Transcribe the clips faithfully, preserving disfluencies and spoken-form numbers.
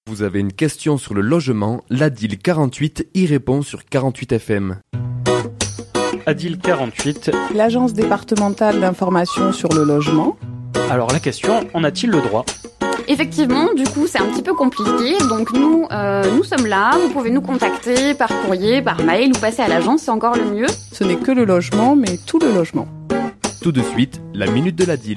Vous avez une question sur le logement, l'Adil quarante-huit y répond sur quarante-huit F M. Adil quarante-huit. L'agence départementale d'information sur le logement. Alors la question, en a-t-il le droit ? Effectivement, du coup, c'est un petit peu compliqué. Donc nous, euh, nous sommes là. Vous pouvez nous contacter par courrier, par mail ou passer à l'agence, c'est encore le mieux. Ce n'est que le logement, mais tout le logement. Tout de suite, la minute de l'Adil.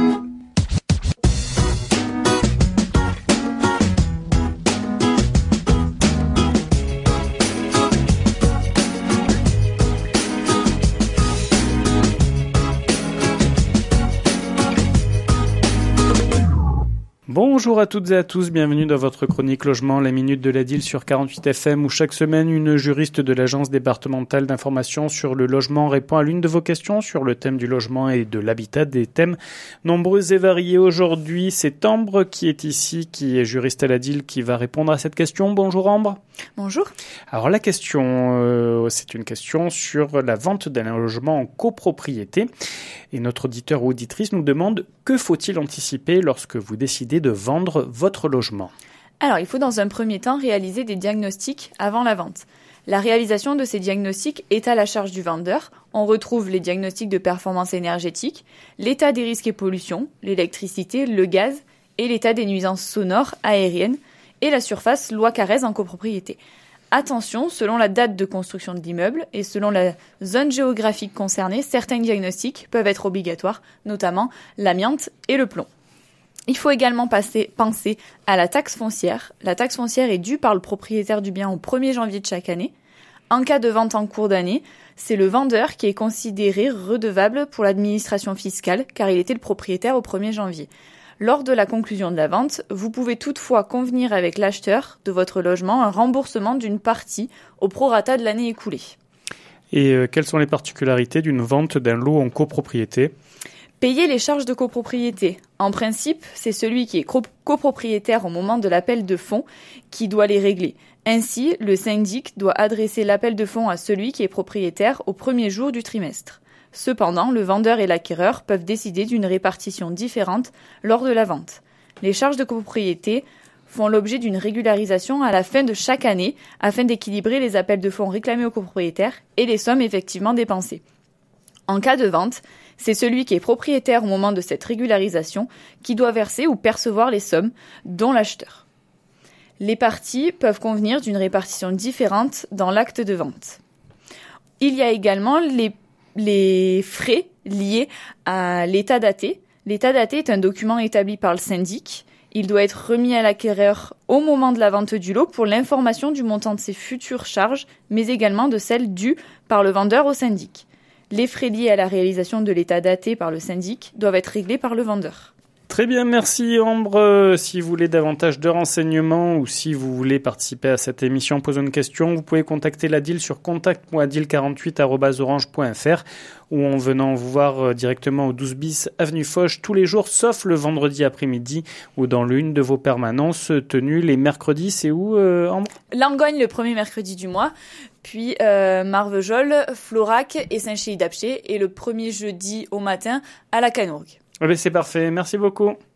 Bonjour à toutes et à tous, bienvenue dans votre chronique logement, la minute de l'Adil sur quarante-huit F M où chaque semaine une juriste de l'agence départementale d'information sur le logement répond à l'une de vos questions sur le thème du logement et de l'habitat, des thèmes nombreux et variés. Aujourd'hui, c'est Ambre qui est ici, qui est juriste à l'Adil, qui va répondre à cette question. Bonjour Ambre. Bonjour. Alors la question, euh, c'est une question sur la vente d'un logement en copropriété. Et notre auditeur ou auditrice nous demande que faut-il anticiper lorsque vous décidez de vendre votre logement ? Alors, il faut dans un premier temps réaliser des diagnostics avant la vente. La réalisation de ces diagnostics est à la charge du vendeur. On retrouve les diagnostics de performance énergétique, l'état des risques et pollutions, l'électricité, le gaz et l'état des nuisances sonores, aériennes et la surface loi Carrez en copropriété. Attention, selon la date de construction de l'immeuble et selon la zone géographique concernée, certains diagnostics peuvent être obligatoires, notamment l'amiante et le plomb. Il faut également passer, penser à la taxe foncière. La taxe foncière est due par le propriétaire du bien au premier janvier de chaque année. En cas de vente en cours d'année, c'est le vendeur qui est considéré redevable pour l'administration fiscale car il était le propriétaire au premier janvier. Lors de la conclusion de la vente, vous pouvez toutefois convenir avec l'acheteur de votre logement un remboursement d'une partie au prorata de l'année écoulée. Et euh, quelles sont les particularités d'une vente d'un lot en copropriété ? Payer les charges de copropriété. En principe, c'est celui qui est copropriétaire au moment de l'appel de fonds qui doit les régler. Ainsi, le syndic doit adresser l'appel de fonds à celui qui est propriétaire au premier jour du trimestre. Cependant, le vendeur et l'acquéreur peuvent décider d'une répartition différente lors de la vente. Les charges de copropriété font l'objet d'une régularisation à la fin de chaque année afin d'équilibrer les appels de fonds réclamés au copropriétaire et les sommes effectivement dépensées. En cas de vente, c'est celui qui est propriétaire au moment de cette régularisation qui doit verser ou percevoir les sommes, dont l'acheteur. Les parties peuvent convenir d'une répartition différente dans l'acte de vente. Il y a également les les frais liés à l'état daté. L'état daté est un document établi par le syndic. Il doit être remis à l'acquéreur au moment de la vente du lot pour l'information du montant de ses futures charges, mais également de celles dues par le vendeur au syndic. Les frais liés à la réalisation de l'état daté par le syndic doivent être réglés par le vendeur. Très bien, merci Ambre. Si vous voulez davantage de renseignements ou si vous voulez participer à cette émission, poser une question, vous pouvez contacter l'Adil sur contact point adil quarante-huit arobase orange point f r ou en venant vous voir directement au douze bis avenue Foch tous les jours, sauf le vendredi après-midi ou dans l'une de vos permanences tenues les mercredis. C'est où, euh, Ambre ? Langogne le premier mercredi du mois, puis euh, Marvejols, Florac et Saint-Chély-d'Apcher et le premier jeudi au matin à la Canourgue. Eh bien, c'est parfait. Merci beaucoup.